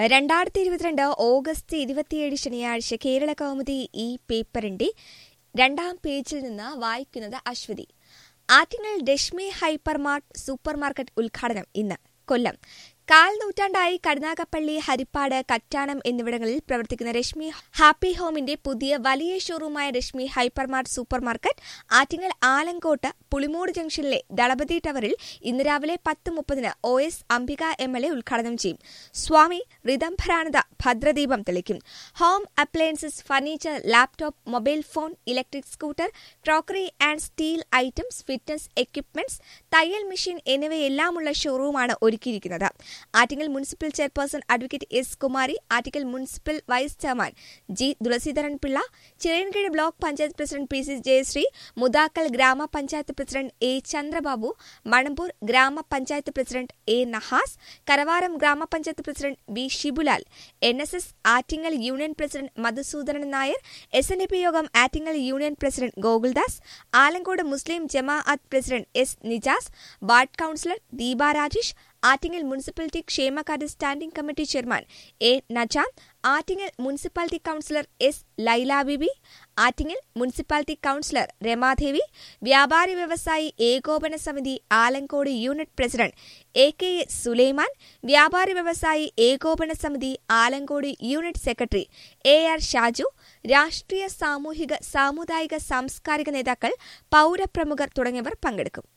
2022 August 27 ശനിയാഴ്ച കേരള കൗമുദി ഈ പേപ്പറിന്റെ 2-ാം പേജിൽ നിന്ന് വായിക്കുന്നത് അശ്വതി. ആറ്റിങ്ങൽ രശ്മി ഹൈപ്പർമാർട്ട് സൂപ്പർമാർക്കറ്റ് ഉദ്ഘാടനം ഇന്ന്. കൊല്ലം. കാൽ നൂറ്റാണ്ടായി കരുനാഗപ്പള്ളി, ഹരിപ്പാട്, കറ്റാനം എന്നിവിടങ്ങളിൽ പ്രവർത്തിക്കുന്ന രശ്മി ഹാപ്പി ഹോമിന്റെ പുതിയ വലിയ ഷോറൂമായ രശ്മി ഹൈപ്പർമാർട്ട് സൂപ്പർമാർക്കറ്റ് ആറ്റിങ്ങൽ ആലങ്കോട്ട് പുളിമൂട് ജംഗ്ഷനിലെ ദളപതി ടവറിൽ ഇന്ന് രാവിലെ 10:30 OS അംബിക MLA ഉദ്ഘാടനം ചെയ്യും. സ്വാമി റിദംഭരാനന്ദ ഭദ്രദീപം തെളിക്കും. Home appliances, furniture, laptop, mobile phone, electric scooter, crockery and steel items, fitness equipments, തയ്യൽ മെഷീൻ എന്നിവയെല്ലാമുള്ള ഷോറൂമാണ് ഒരുക്കിയിരിക്കുന്നത്. Attingal municipal chairperson advocate S. Kumari, Attingal municipal vice chairman G. Thulaseedharan Pillai, Chirayinkeezhu block panchayat president PC Jayasree, Mudakkal ഗ്രാമപഞ്ചായത്ത് പ്രസിഡന്റ് A. ചന്ദ്രബാബു, മണമ്പൂർ ഗ്രാമപഞ്ചായത്ത് പ്രസിഡന്റ് A. നഹാസ്, കരവാരം ഗ്രാമപഞ്ചായത്ത് president B. Shibulal, NSS Attingal union president Madhusoodanan Nair, SNDP Yogam Attingal union president Gokuldas, Alamcode Muslim Jamaath president S. Nijas, ward councillor Deepa Rajesh, Attingal municipality ക്ഷേമകാര്യ standing committee chairman A. Najam, Attingal municipality councillor S. Laila Beevi, Attingal municipality councillor Ramadevi, വ്യാപാരി വ്യവസായി ഏകോപന സമിതി Alamcode unit president AKA Sulaiman, വ്യാപാരി വ്യവസായി ഏകോപന സമിതി Alamcode unit secretary AR Shaju, രാഷ്ട്രീയ, സാമൂഹിക, സാമുദായിക, സാംസ്കാരിക നേതാക്കൾ, പൗരപ്രമുഖർ തുടങ്ങിയവർ പങ്കെടുക്കും.